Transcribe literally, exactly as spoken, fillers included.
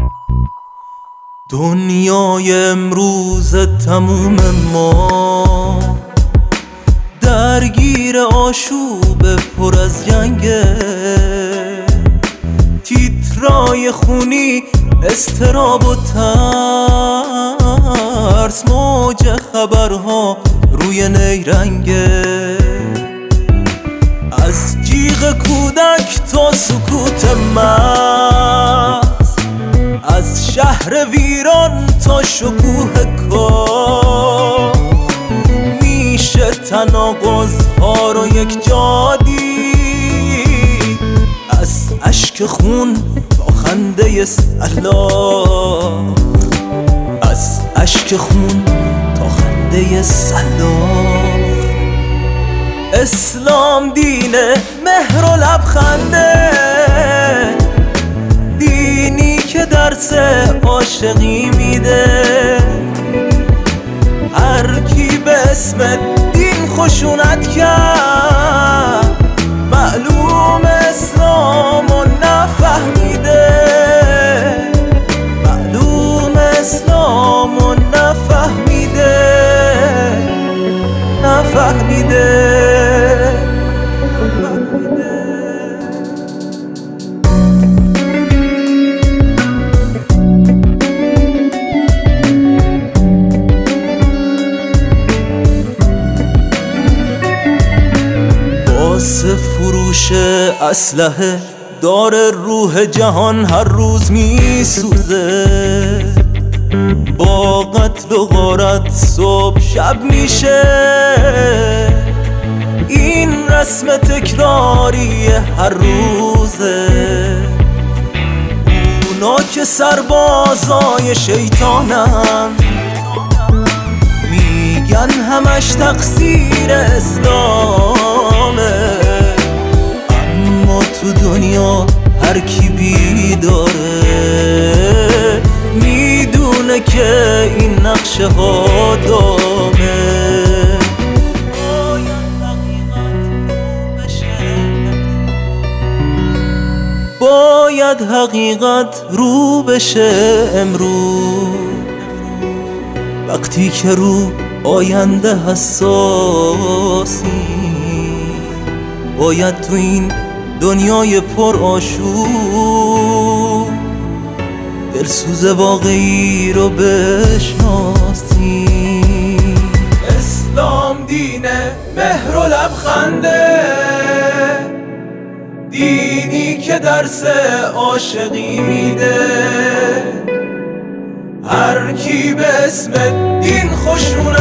دنیای امروز تموم ما درگیر آشوب پر از جنگه، تیترای خونی، استراب و ترس، موج خبرها روی نیرنگه. از جیغ کودک تا سکوت مغز، از شهر ویران تا شکوه کار، میشه تناقض‌ها رو یک جا دید. از اشک خون تا خنده سلاخ، از اشک خون تا خنده سلاخ. اسلام دین مهر و لبخنده، دینی که درس عاشقی میده. هر کی به اسم دین خشونت کرد، معلوم اسلامو نفهمیده، معلوم اسلامو نفهمیده، نفهمیده. واسه فروش اسلحه داره روح جهان هر روز میسوزه. با قتل و غارت صبح شب میشه، این رسم تکراری هر روزه. اونا که سربازای شیطانن، میگن همش تقصیر اسلامه. اما تو دنیا هر کی بیداره، میدونه که این نقشه ها دامه. باید حقیقت رو بشه امروز، وقتی که رو آینده حساسی. باید تو این دنیای پر آشوب دلسوز واقعی رو بشناسی. اسلام دین مهر و لبخنده، دینی که درس عاشقی میده. هر کی به اسم دین خشونت